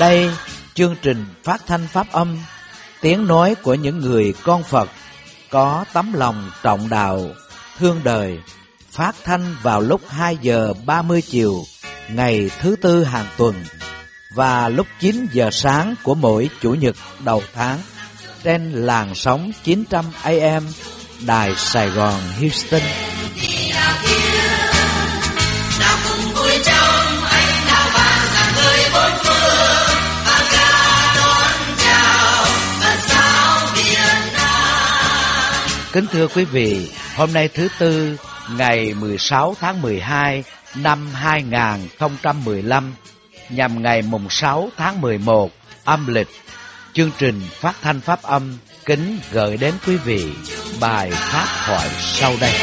Đây, chương trình phát thanh pháp âm, tiếng nói của những người con Phật có tấm lòng trọng đạo, thương đời, phát thanh vào lúc 2 giờ 30 chiều ngày thứ Tư hàng tuần và lúc 9 giờ sáng của mỗi Chủ nhật đầu tháng trên làn sóng 900 AM Đài Sài Gòn Houston. Kính thưa quý vị, hôm nay thứ Tư, ngày 16 tháng 12 năm 2015, nhằm ngày mùng 6 tháng 11 âm lịch, chương trình phát thanh pháp âm kính gửi đến quý vị bài pháp thoại sau đây.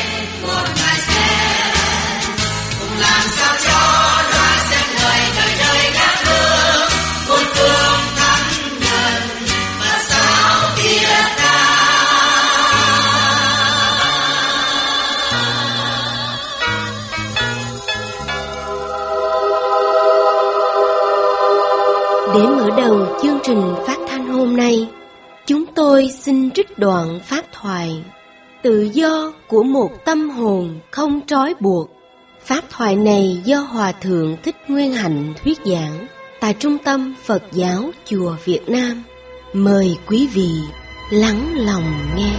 Để mở đầu chương trình phát thanh hôm nay, chúng tôi xin trích đoạn pháp thoại Tự do của một tâm hồn không trói buộc. Pháp thoại này do Hòa Thượng Thích Nguyên Hạnh thuyết giảng tại Trung tâm Phật giáo Chùa Việt Nam. Mời quý vị lắng lòng nghe.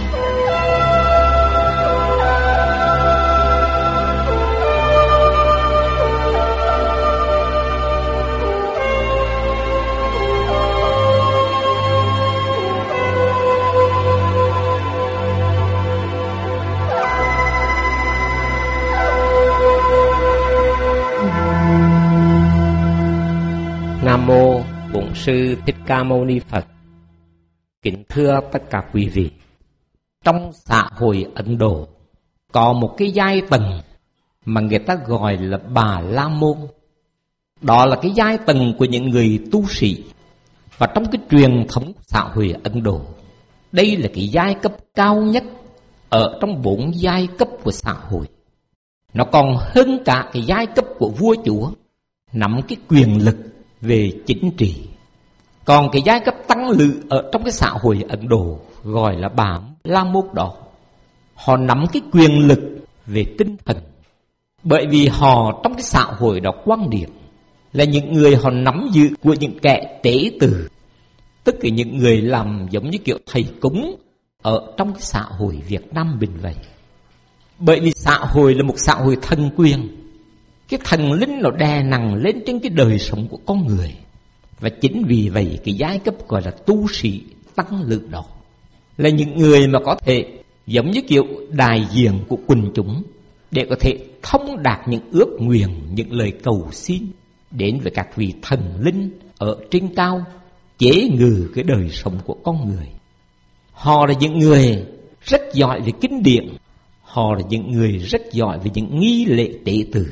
Nam mô Bổn Sư Thích Ca Mâu Ni Phật. Kính thưa tất cả quý vị, trong xã hội Ấn Độ có một cái giai tầng mà người ta gọi là Bà La Môn. Đó là cái giai tầng của những người tu sĩ. Và trong cái truyền thống xã hội Ấn Độ, đây là cái giai cấp cao nhất ở trong 4 giai cấp của xã hội. Nó còn hơn cả cái giai cấp của vua chúa, nắm cái quyền lực về chính trị. Còn cái giai cấp tăng lữ ở trong cái xã hội Ấn Độ gọi là Bà La Môn đó, họ nắm cái quyền lực về tinh thần. Bởi vì họ trong cái xã hội đó quan điểm là những người họ nắm giữ của những kẻ tế tử, tức là những người làm giống như kiểu thầy cúng ở trong cái xã hội Việt Nam mình vậy. Bởi vì xã hội là một xã hội thần quyền, cái thần linh nó đè nặng lên trên cái đời sống của con người. Và chính vì vậy cái giai cấp gọi là tu sĩ tăng lữ đó là những người mà có thể giống như kiểu đại diện của quần chúng, để có thể thông đạt những ước nguyện, những lời cầu xin đến với các vị thần linh ở trên cao, chế ngự cái đời sống của con người. Họ là những người rất giỏi về kinh điển, họ là những người rất giỏi về những nghi lễ tế tử,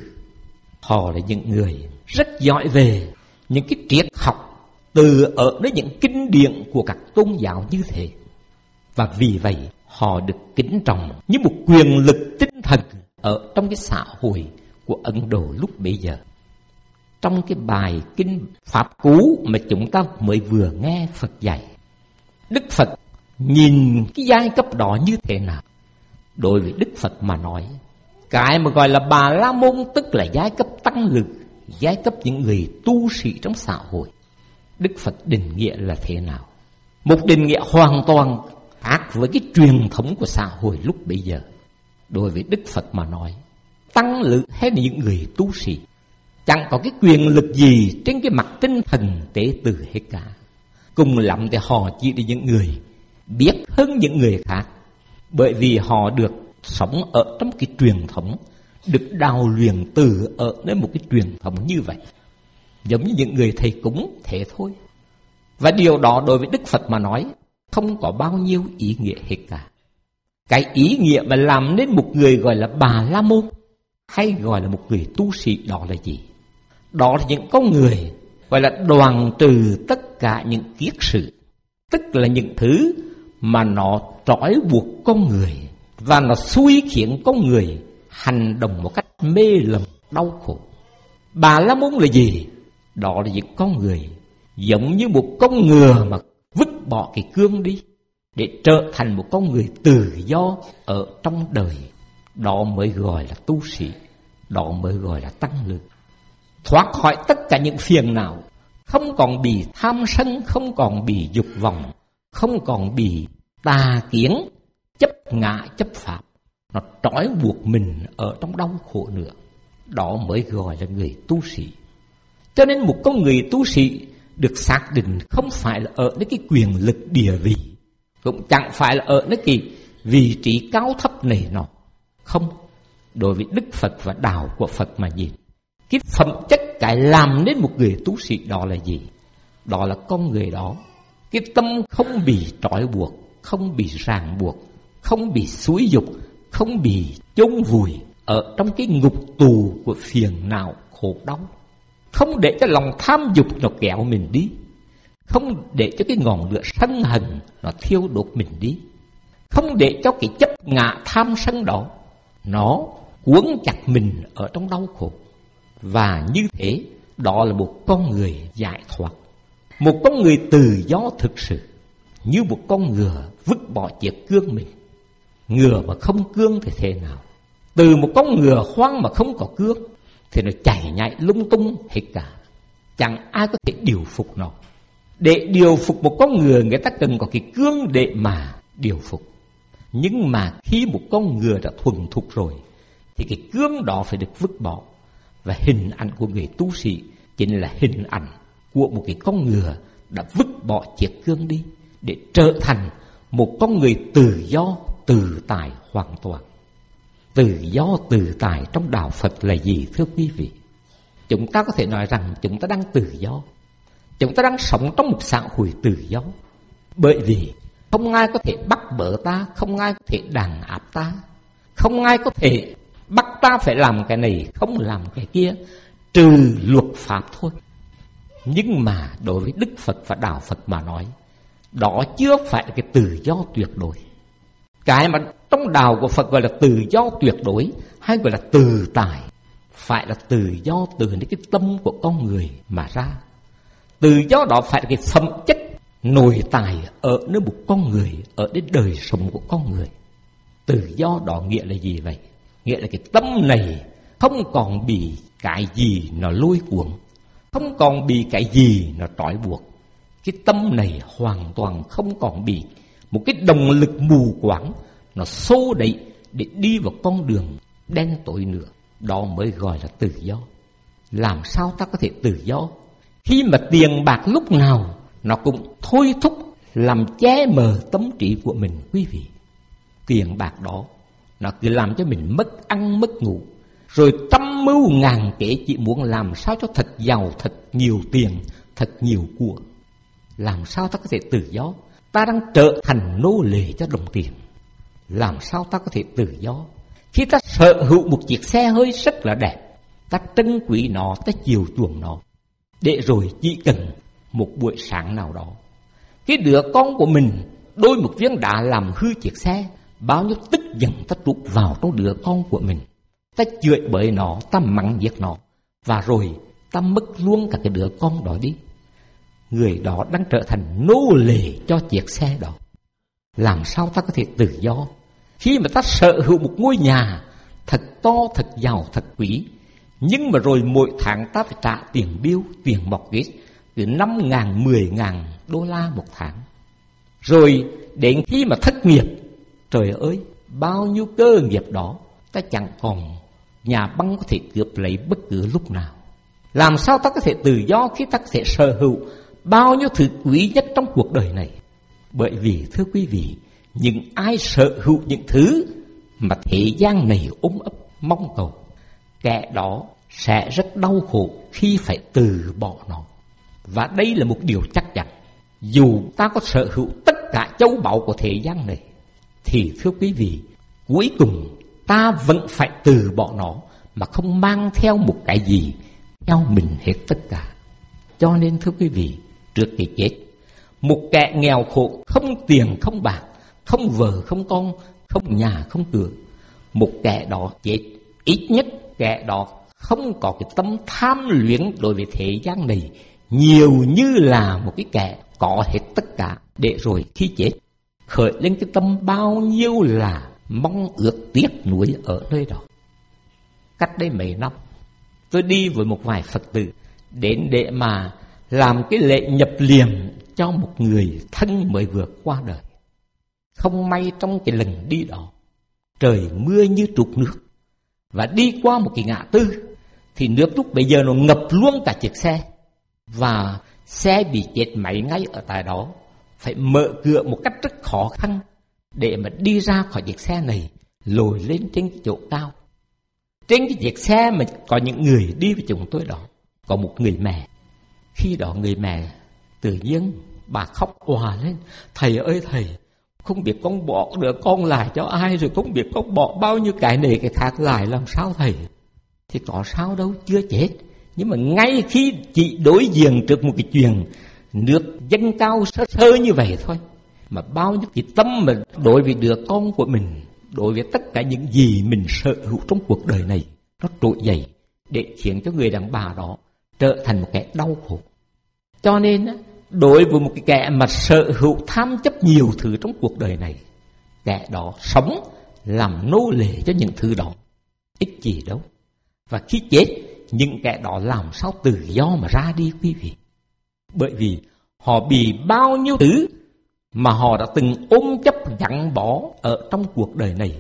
họ là những người rất giỏi về những cái triết học từ ở đến những kinh điển của các tôn giáo như thế. Và vì vậy họ được kính trọng như một quyền lực tinh thần ở trong cái xã hội của Ấn Độ lúc bấy giờ. Trong cái bài kinh Pháp Cú mà chúng ta mới vừa nghe Phật dạy, Đức Phật nhìn cái giai cấp đó như thế nào? Đối với Đức Phật mà nói, cái mà gọi là Bà La Môn tức là giai cấp tăng lữ, giai cấp những người tu sĩ trong xã hội. Đức Phật định nghĩa là thế nào? Một định nghĩa hoàn toàn khác với cái truyền thống của xã hội lúc bấy giờ. Đối với Đức Phật mà nói, tăng lữ hay là những người tu sĩ chẳng có cái quyền lực gì trên cái mặt tinh thần tế tử hết cả. Cùng lắm thì họ chỉ là những người biết hơn những người khác, bởi vì họ được sống ở trong cái truyền thống, được đào luyện từ ở đến một cái truyền thống như vậy, giống như những người thầy cúng thế thôi. Và điều đó đối với Đức Phật mà nói không có bao nhiêu ý nghĩa hết cả. Cái ý nghĩa mà làm nên một người gọi là Bà La Môn hay gọi là một người tu sĩ đó là gì? Đó là những con người gọi là đoạn trừ tất cả những kiết sự, tức là những thứ mà nó trói buộc con người và nó xui khiến con người hành động một cách mê lầm đau khổ. Bà La Môn là gì? Đó là những con người giống như một con ngựa mà vứt bỏ cái cương đi để trở thành một con người tự do ở trong đời. Đó mới gọi là tu sĩ, đó mới gọi là tăng lữ. Thoát khỏi tất cả những phiền não, không còn bị tham sân, không còn bị dục vọng, không còn bị tà kiến, chấp ngã, chấp pháp, nó trói buộc mình ở trong đau khổ nữa. Đó mới gọi là người tu sĩ. Cho nên một con người tu sĩ được xác định không phải là ở cái quyền lực địa vị, cũng chẳng phải là ở cái vị trí cao thấp này nọ. Không, đối với Đức Phật và đạo của Phật mà nhìn, cái phẩm chất cái làm nên một người tu sĩ đó là gì? Đó là con người đó, cái tâm không bị trói buộc, không bị ràng buộc, không bị xúi dục, không bị chôn vùi ở trong cái ngục tù của phiền não khổ đau. Không để cho lòng tham dục nó kéo mình đi, không để cho cái ngọn lửa sân hận nó thiêu đốt mình đi, không để cho cái chấp ngã tham sân đó nó cuốn chặt mình ở trong đau khổ. Và như thế, đó là một con người giải thoát, một con người tự do thực sự, như một con ngựa vứt bỏ chiếc cương mình. Ngựa mà không cương thì thế nào? Từ một con ngựa hoang mà không có cương thì nó chạy nhảy lung tung hết cả, chẳng ai có thể điều phục nó. Để điều phục một con ngựa, người ta cần có cái cương để mà điều phục. Nhưng mà khi một con ngựa đã thuần thục rồi thì cái cương đó phải được vứt bỏ. Và hình ảnh của người tu sĩ chính là hình ảnh của một cái con ngựa đã vứt bỏ chiếc cương đi để trở thành một con người tự do, tự tại hoàn toàn. Tự do, tự tại trong đạo Phật là gì thưa quý vị? Chúng ta có thể nói rằng chúng ta đang tự do, chúng ta đang sống trong một xã hội tự do. Bởi vì không ai có thể bắt bớ ta, không ai có thể đàn áp ta, không ai có thể bắt ta phải làm cái này, không làm cái kia, trừ luật pháp thôi. Nhưng mà đối với Đức Phật và đạo Phật mà nói, đó chưa phải là cái tự do tuyệt đối. Cái mà trong đạo của Phật gọi là tự do tuyệt đối hay gọi là tự tại, phải là tự do từ những cái tâm của con người mà ra. Tự do đó phải là cái phẩm chất nội tại ở nơi một con người, ở đến đời sống của con người. Tự do đó nghĩa là gì vậy? Nghĩa là cái tâm này không còn bị cái gì nó lôi cuốn, không còn bị cái gì nó trói buộc. Cái tâm này hoàn toàn không còn bị một cái động lực mù quáng nó xô đẩy để đi vào con đường đen tối nữa. Đó mới gọi là tự do. Làm sao ta có thể tự do khi mà tiền bạc lúc nào nó cũng thôi thúc làm che mờ tâm trí của mình quý vị? Tiền bạc đó nó cứ làm cho mình mất ăn mất ngủ, rồi trăm mưu ngàn kế chỉ muốn làm sao cho thật giàu, thật nhiều tiền, thật nhiều của. Làm sao ta có thể tự do? Ta đang trở thành nô lệ cho đồng tiền. Làm sao ta có thể tự do khi ta sở hữu một chiếc xe hơi rất là đẹp, ta trân quý nó, ta chiều chuộng nó, để rồi chỉ cần một buổi sáng nào đó cái đứa con của mình đôi một viên đá làm hư chiếc xe, bao nhiêu tức giận ta trút vào trong đứa con của mình, ta chửi bới nó, ta mắng nhiếc nó, và rồi ta mất luôn cả cái đứa con đó đi. Người đó đang trở thành nô lệ cho chiếc xe đó. Làm sao ta có thể tự do khi mà ta sở hữu một ngôi nhà thật to, thật giàu, thật quý, nhưng mà rồi mỗi tháng ta phải trả tiền bill, tiền mortgage từ 5.000, 10.000 đô la một tháng. Rồi đến khi mà thất nghiệp, trời ơi, bao nhiêu cơ nghiệp đó ta chẳng còn nhà băng có thể cướp lấy bất cứ lúc nào. Làm sao ta có thể tự do khi ta có thể sở hữu bao nhiêu thứ quý nhất trong cuộc đời này? Bởi vì thưa quý vị, những ai sở hữu những thứ mà thế gian này ôm ấp mong cầu, kẻ đó sẽ rất đau khổ khi phải từ bỏ nó. Và đây là một điều chắc chắn. Dù ta có sở hữu tất cả châu báu của thế gian này, thì thưa quý vị, cuối cùng ta vẫn phải từ bỏ nó mà không mang theo một cái gì theo mình hết tất cả. Cho nên thưa quý vị, trước cái chết, một kẻ nghèo khổ, không tiền không bạc, không vợ không con, không nhà không cửa, một kẻ đó chết, ít nhất kẻ đó không có cái tâm tham luyến đối với thế gian này nhiều như là một cái kẻ có hết tất cả, để rồi khi chết khởi lên cái tâm bao nhiêu là mong ước tiếc nuối ở nơi đó. Cách đây mấy năm, tôi đi với một vài Phật tử đến để mà làm cái lễ nhập liệm cho một người thân mới vừa qua đời. Không may trong cái lần đi đó, trời mưa như trút nước, và đi qua một cái ngã tư thì nước lúc bây giờ nó ngập luôn cả chiếc xe, và xe bị chết máy ngay ở tại đó, phải mở cửa một cách rất khó khăn để mà đi ra khỏi chiếc xe này, lồi lên trên cái chỗ cao. Trên cái chiếc xe mà có những người đi với chúng tôi đó, có một người mẹ. Khi đó người mẹ tự nhiên bà khóc òa lên: "Thầy ơi thầy, không biết con bỏ đứa con lại cho ai, rồi không biết con bỏ bao nhiêu cái này cái khác lại làm sao thầy?" Thì có sao đâu, chưa chết. Nhưng mà ngay khi chị đối diện trước một cái chuyện nước dâng cao sơ sơ như vậy thôi, mà bao nhiêu cái tâm mà đối với đứa con của mình, đối với tất cả những gì mình sở hữu trong cuộc đời này, nó trỗi dậy để khiến cho người đàn bà đó trở thành một kẻ đau khổ. Cho nên đối với một cái kẻ mà sở hữu tham chấp nhiều thứ trong cuộc đời này, kẻ đó sống làm nô lệ cho những thứ đó, ích gì đâu. Và khi chết, những kẻ đó làm sao tự do mà ra đi quý vị? Bởi vì họ bị bao nhiêu thứ mà họ đã từng ôm chấp gắn bó ở trong cuộc đời này.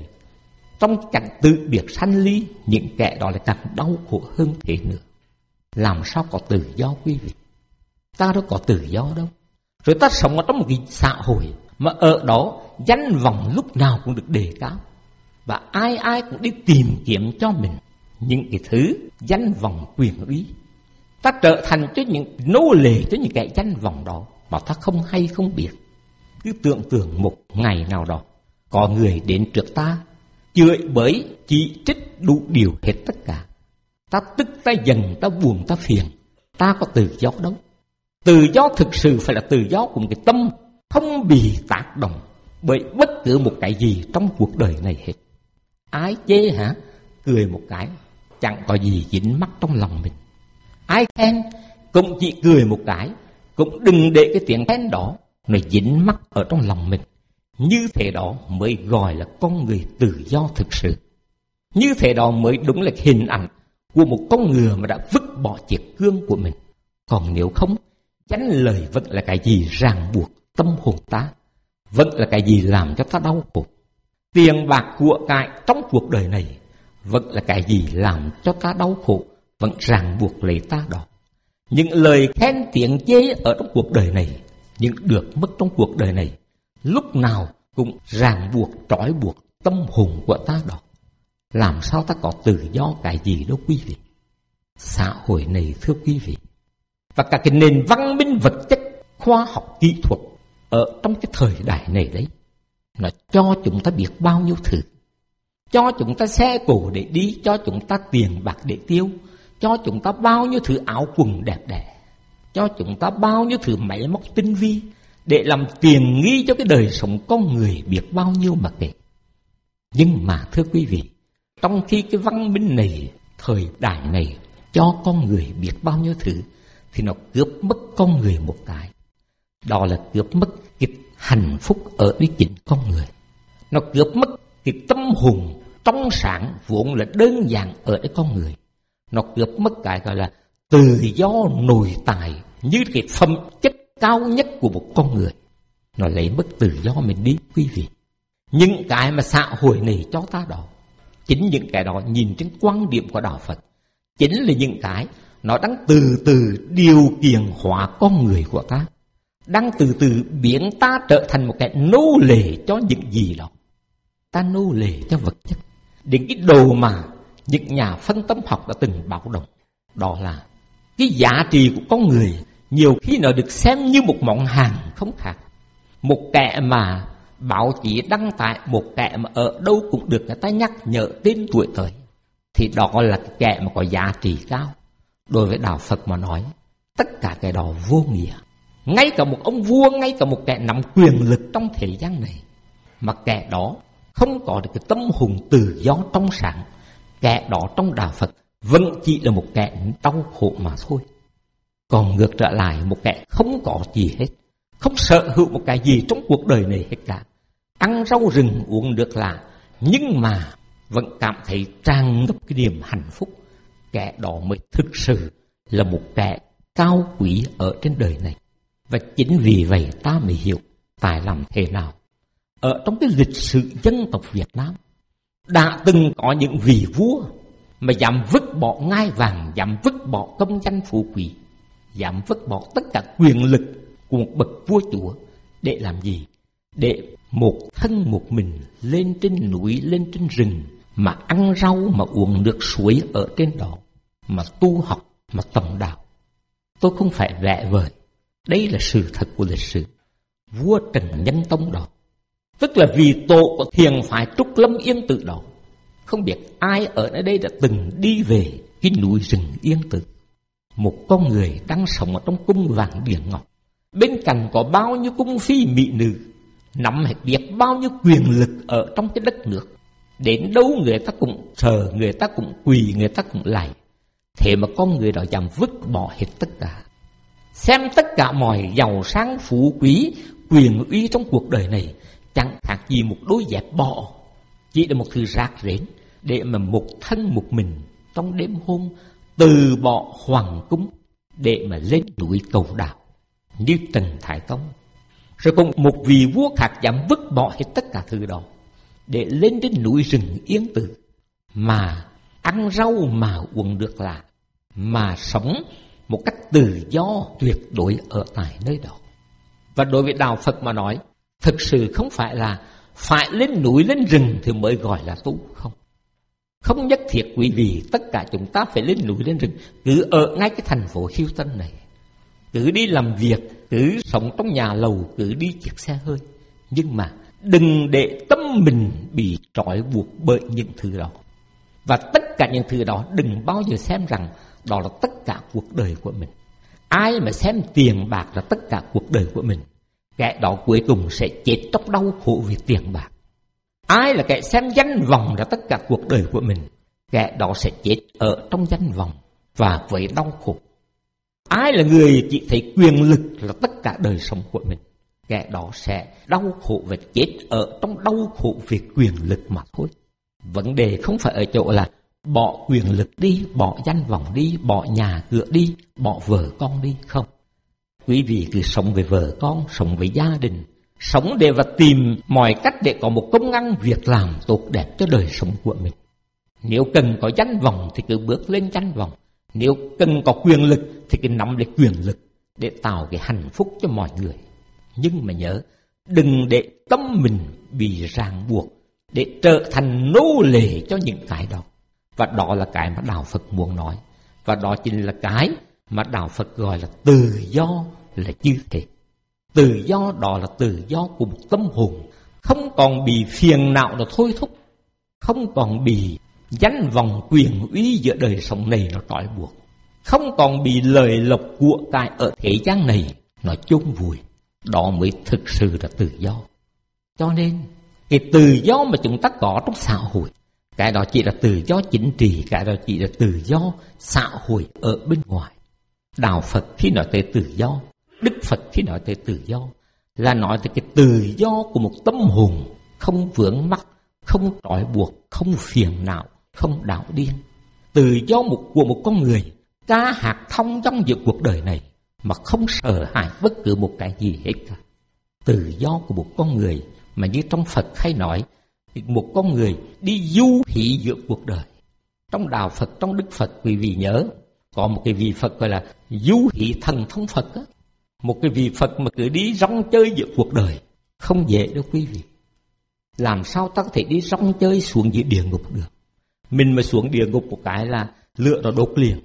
Trong cảnh tự biệt sanh ly, những kẻ đó lại càng đau khổ hơn thế nữa. Làm sao có tự do quý vị? Ta đâu có tự do đâu. Rồi ta sống ở trong một cái xã hội mà ở đó danh vọng lúc nào cũng được đề cao, và ai ai cũng đi tìm kiếm cho mình những cái thứ danh vọng quyền uy. Ta trở thành cho những nô lệ cho những cái danh vọng đó mà ta không hay không biết. Cứ tưởng tượng một ngày nào đó có người đến trước ta chửi bới chỉ trích đủ điều hết tất cả. Ta tức, ta giận, ta buồn, ta phiền. Ta có tự do đâu. Tự do thực sự phải là tự do của một cái tâm không bị tác động bởi bất cứ một cái gì trong cuộc đời này hết. Ai chê hả? Cười một cái, chẳng có gì dính mắc trong lòng mình. Ai khen cũng chỉ cười một cái, cũng đừng để cái tiếng khen đó nó dính mắc ở trong lòng mình. Như thế đó mới gọi là con người tự do thực sự. Như thế đó mới đúng là hình ảnh của một con người mà đã vứt bỏ chiếc gương của mình. Còn nếu không, chánh lời vẫn là cái gì ràng buộc tâm hồn ta, vẫn là cái gì làm cho ta đau khổ. Tiền bạc của cải trong cuộc đời này vẫn là cái gì làm cho ta đau khổ, vẫn ràng buộc lấy ta đó. Những lời khen tiếng chê ở trong cuộc đời này, những được mất trong cuộc đời này, lúc nào cũng ràng buộc, trói buộc tâm hồn của ta đó. Làm sao ta có tự do cái gì đâu quý vị? Xã hội này thưa quý vị, và cả cái nền văn minh vật chất, khoa học kỹ thuật ở trong cái thời đại này đấy, nó cho chúng ta biết bao nhiêu thứ. Cho chúng ta xe cổ để đi, cho chúng ta tiền bạc để tiêu, cho chúng ta bao nhiêu thứ áo quần đẹp đẽ, cho chúng ta bao nhiêu thứ máy móc tinh vi để làm tiền nghi cho cái đời sống con người biết bao nhiêu mà kể. Nhưng mà thưa quý vị, trong khi cái văn minh này, thời đại này cho con người biết bao nhiêu thứ, thì nó cướp mất con người một cái. Đó là cướp mất cái hạnh phúc ở với chính con người. Nó cướp mất cái tâm hồn trong sáng vốn là đơn giản ở với con người. Nó cướp mất cái gọi là tự do nội tại, như cái phẩm chất cao nhất của một con người. Nó lấy mất tự do mình đi quý vị. Những cái mà xã hội này cho ta đó, chính những cái đó nhìn trên quan điểm của đạo Phật, chính là những cái nó đang từ từ điều kiện hóa con người của ta, đang từ từ biến ta trở thành một cái nô lệ cho những gì đó. Ta nô lệ cho vật chất. Đến cái đồ mà những nhà phân tâm học đã từng báo động, đó là cái giá trị của con người nhiều khi nó được xem như một món hàng không khác. Một kẻ mà báo chí đăng tải, một kẻ mà ở đâu cũng được người ta nhắc nhở tên tuổi tới, thì đó là cái kẻ mà có giá trị cao. Đối với đạo Phật mà nói, tất cả cái đó vô nghĩa. Ngay cả một ông vua, ngay cả một kẻ nắm quyền lực trong thế gian này, mà kẻ đó không có được cái tâm hồn tự do trong sáng, kẻ đó trong đạo Phật vẫn chỉ là một kẻ đau khổ mà thôi. còn ngược trở lại một kẻ không có gì hết, không sở hữu một cái gì trong cuộc đời này hết cả, ăn rau rừng uống nước lạ, nhưng mà vẫn cảm thấy tràn ngập cái niềm hạnh phúc. Kẻ đó mới thực sự là một kẻ cao quý ở trên đời này. Và chính vì vậy ta mới hiểu tại làm thế nào ở trong cái lịch sử dân tộc Việt Nam đã từng có những vị vua mà dám vứt bỏ ngai vàng, dám vứt bỏ công danh phú quý, dám vứt bỏ tất cả quyền lực của một bậc vua chúa để làm gì? Để một thân một mình lên trên núi, lên trên rừng, mà ăn rau, mà uống nước suối ở trên đó, mà tu học, mà tầm đạo. Tôi không phải vẽ vời, đây là sự thật của lịch sử. Vua Trần Nhân Tông đó, tức là vì tổ của thiền phái Trúc Lâm Yên Tử đó. Không biết ai ở nơi đây đã từng đi về cái núi rừng Yên Tử. Một con người đang sống ở trong cung vàng điện ngọc, bên cạnh có bao nhiêu cung phi mỹ nữ, nắm hết biết bao nhiêu quyền lực ở trong cái đất nước. Đến đâu người ta cũng thờ, người ta cũng quỳ, người ta cũng lạy. Thế mà con người đó dám vứt bỏ hết tất cả, xem tất cả mọi giàu sang phú quý, quyền uy trong cuộc đời này chẳng khác gì một đôi dép bò, chỉ là một thứ rác rến, để mà một thân một mình trong đêm hôm từ bỏ hoàng cung để mà lên núi cầu đạo như Trần Thái Tông. Rồi còn một vị vua khác dám vứt bỏ hết tất cả thứ đó để lên đến núi rừng Yên Tử, mà ăn rau, mà uống nước lạ, mà sống một cách tự do tuyệt đối ở tại nơi đó. Và đối với đạo Phật mà nói, thực sự không phải là phải lên núi lên rừng thì mới gọi là tu, không. Không nhất thiết quý vị tất cả chúng ta phải lên núi lên rừng. Cứ ở ngay cái thành phố Houston này, cứ đi làm việc, cứ sống trong nhà lầu, cứ đi chiếc xe hơi, nhưng mà đừng để tâm mình bị trói buộc bởi những thứ đó. Và tất cả những thứ đó đừng bao giờ xem rằng đó là tất cả cuộc đời của mình. Ai mà xem tiền bạc là tất cả cuộc đời của mình, kẻ đó cuối cùng sẽ chết trong đau khổ vì tiền bạc. Ai là kẻ xem danh vọng là tất cả cuộc đời của mình, kẻ đó sẽ chết ở trong danh vọng và với đau khổ. Ai là người chỉ thấy quyền lực là tất cả đời sống của mình, kẻ đó sẽ đau khổ và chết ở trong đau khổ vì quyền lực mà thôi. Vấn đề không phải ở chỗ là bỏ quyền lực đi, bỏ danh vọng đi, bỏ nhà cửa đi, bỏ vợ con đi, không. Quý vị cứ sống với vợ con, sống với gia đình, sống để và tìm mọi cách để có một công ăn việc làm tốt đẹp cho đời sống của mình. Nếu cần có danh vọng thì cứ bước lên danh vọng, nếu cần có quyền lực thì cứ nắm lấy quyền lực để tạo cái hạnh phúc cho mọi người. Nhưng mà nhớ, đừng để tâm mình bị ràng buộc để trở thành nô lệ cho những cái đó. Và đó là cái mà Đạo Phật muốn nói. Và đó chính là cái mà Đạo Phật gọi là tự do, là như thế. Tự do đó là tự do của một tâm hồn, không còn bị phiền não nó thôi thúc, không còn bị danh vọng quyền uy giữa đời sống này nó trói buộc, không còn bị lời lộc của cải ở thế gian này nó chôn vùi. Đó mới thực sự là tự do. Cho nên cái tự do mà chúng ta có trong xã hội, cái đó chỉ là tự do chính trị, cái đó chỉ là tự do xã hội ở bên ngoài. Đạo Phật khi nói tới tự do, Đức Phật khi nói tới tự do là nói tới cái tự do của một tâm hồn không vướng mắc, không trói buộc, không phiền não, không đảo điên. Tự do của một con người ca hát thông dong giữa cuộc đời này mà không sợ hãi bất cứ một cái gì hết cả. Tự do của một con người mà như trong Phật hay nói, một con người đi du hỷ giữa cuộc đời. Trong Đạo Phật, trong Đức Phật, quý vị nhớ, có một cái vị Phật gọi là du hỷ thần thông Phật á. Một cái vị Phật mà cứ đi rong chơi giữa cuộc đời, không dễ đâu quý vị. Làm sao ta có thể đi rong chơi xuống dưới địa ngục được? Mình mà xuống địa ngục một cái là lửa nó đốt liền.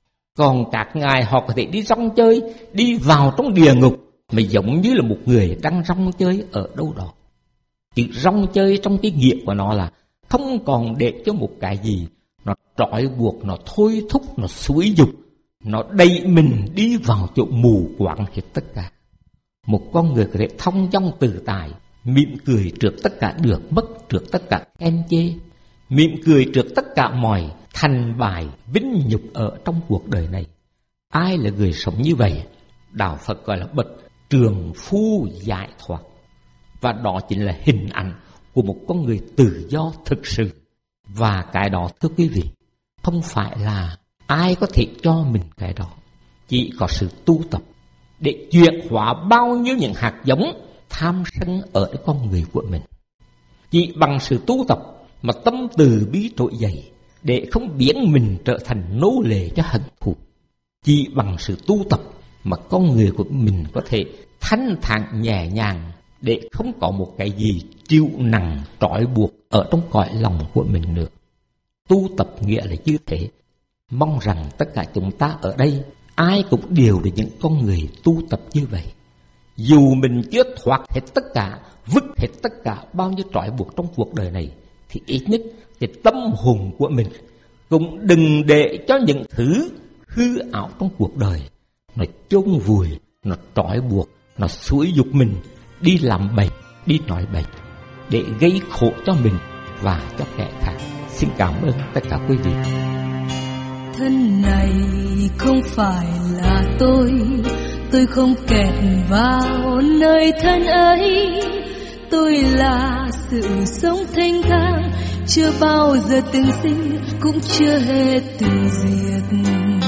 Còn các ngài họ có thể đi rong chơi, đi vào trong địa ngục mà giống như là một người đang rong chơi ở đâu đó. Chữ rong chơi trong cái nghĩa của nó là không còn để cho một cái gì nó trói buộc, nó thôi thúc, nó xúi dục, nó đẩy mình đi vào chỗ mù quáng hết tất cả. Một con người có thể thông dong tự tại, mỉm cười trước tất cả được mất, trước tất cả khen chê, mỉm cười trước tất cả mọi thành bại vinh nhục ở trong cuộc đời này. Ai là người sống như vậy? Đạo Phật gọi là bậc trường phu giải thoát. Và đó chính là hình ảnh của một con người tự do thực sự. Và cái đó thưa quý vị, không phải là ai có thể cho mình cái đó. Chỉ có sự tu tập để chuyển hóa bao nhiêu những hạt giống tham sân ở cái con người của mình. Chỉ bằng sự tu tập mà tâm từ bi trỗi dậy, để không biến mình trở thành nô lệ cho hận thù. Chỉ bằng sự tu tập mà con người của mình có thể thanh thản nhẹ nhàng, để không có một cái gì chịu nặng trói buộc ở trong cõi lòng của mình nữa. Tu tập nghĩa là như thế. Mong rằng tất cả chúng ta ở đây ai cũng đều là những con người tu tập như vậy. Dù mình chưa thoát hết tất cả, vứt hết tất cả bao nhiêu trói buộc trong cuộc đời này, thì ít nhất cái tâm hồn của mình cũng đừng để cho những thứ hư ảo trong cuộc đời nó chôn vùi, nó trói buộc, nó xúi giục mình đi làm bậy, đi nói bậy, để gây khổ cho mình và cho kẻ khác. Xin cảm ơn tất cả quý vị. Thân này không phải là tôi không kẹt vào nơi thân ấy. Tôi là sự sống thanh thang, chưa bao giờ từng sinh, cũng chưa hết từng diệt.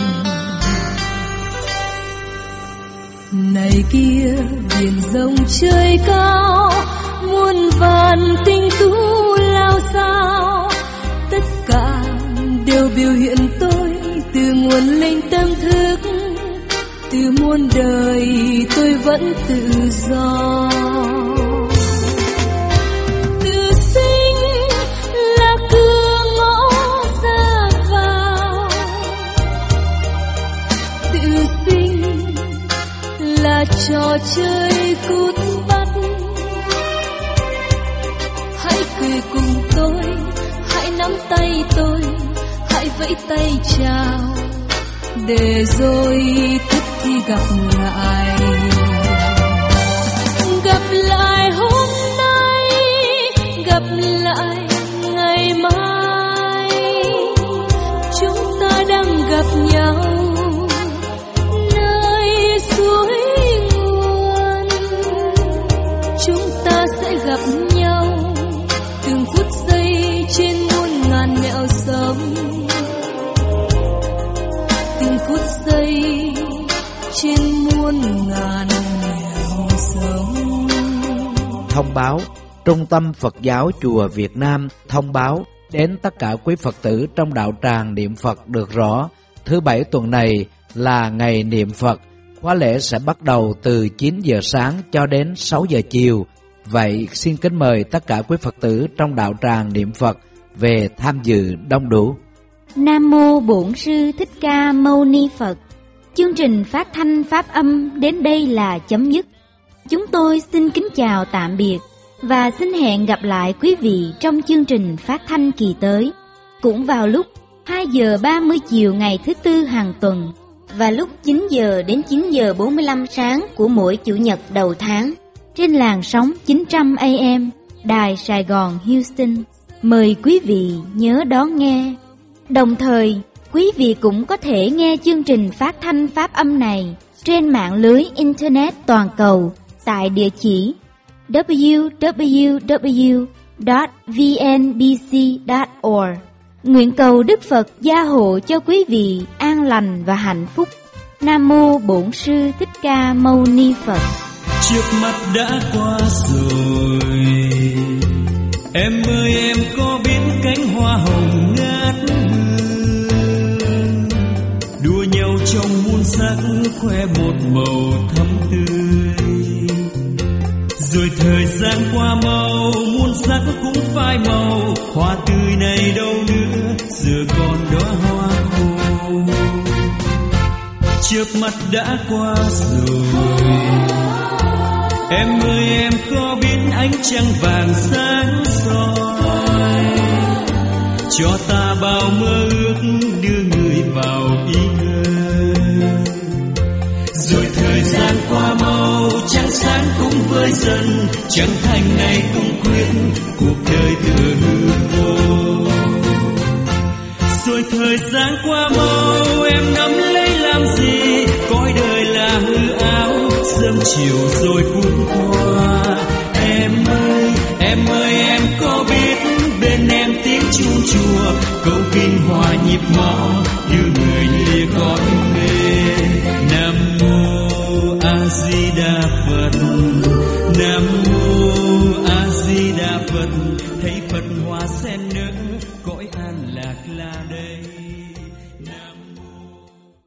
Này kia biển rộng trời cao, muôn vàn tinh tú lao sao, tất cả đều biểu hiện tôi từ nguồn linh tâm thức. Từ muôn đời tôi vẫn tự do. Tự sinh là cửa ngõ ra vào, tự sinh là trò chơi cút bắt. Hãy cười cùng tôi, hãy nắm tay tôi, hãy vẫy tay chào, để rồi thức thì gặp lại. Gặp lại hôm nay, gặp lại ngày mai, chúng ta đang gặp nhau nơi suối nguồn. Chúng ta sẽ gặp nhau từng phút giây trên muôn ngàn nẻo sống. Từng phút giây trên muôn ngàn nẻo sống. Thông báo: Trung tâm Phật giáo Chùa Việt Nam thông báo đến tất cả quý Phật tử trong đạo tràng niệm Phật được rõ, thứ Bảy tuần này là ngày niệm Phật. Khóa lễ sẽ bắt đầu từ 9 giờ sáng cho đến 6 giờ chiều. Vậy xin kính mời tất cả quý Phật tử trong đạo tràng niệm Phật về tham dự đông đủ. Nam mô Bổn Sư Thích Ca Mâu Ni Phật. Chương trình phát thanh pháp âm đến đây là chấm dứt. Chúng tôi xin kính chào tạm biệt và xin hẹn gặp lại quý vị trong chương trình phát thanh kỳ tới, cũng vào lúc 2 giờ 30 chiều ngày thứ Tư hàng tuần và lúc 9 giờ đến 9 giờ 45 sáng của mỗi Chủ nhật đầu tháng trên làn sóng 900 AM Đài Sài Gòn Houston. Mời quý vị nhớ đón nghe. Đồng thời, quý vị cũng có thể nghe chương trình phát thanh pháp âm này trên mạng lưới Internet toàn cầu tại địa chỉ www.vnbc.org. Nguyện cầu Đức Phật gia hộ cho quý vị an lành và hạnh phúc. Nam mô Bổn Sư Thích Ca Mâu Ni Phật. Trước mắt đã qua rồi, em ơi em có biết cánh hoa hồng ngát hương, đua nhau trong muôn sắc khoe một màu thắm tươi. Rồi thời gian qua mau, muôn sắc cũng phai màu, hoa tươi này đâu nữa, giờ còn đóa hoa khô. Trước mắt đã qua rồi, em ơi em có biết ánh trăng vàng sáng soi, cho ta bao mơ ước đưa người vào ý ngơi. Rồi thời gian qua mau, trăng sáng cũng vơi dần, trăng thanh này cũng khuyên cuộc đời tựa hư vô. Rồi thời gian qua mau, em nắm lấy làm làm gì, cõi đời là hư áo, sớm chiều rồi cũng qua. Em ơi em có biết bên em tiếng chuông chùa, câu kinh hòa nhịp máu như người lìa con nghề.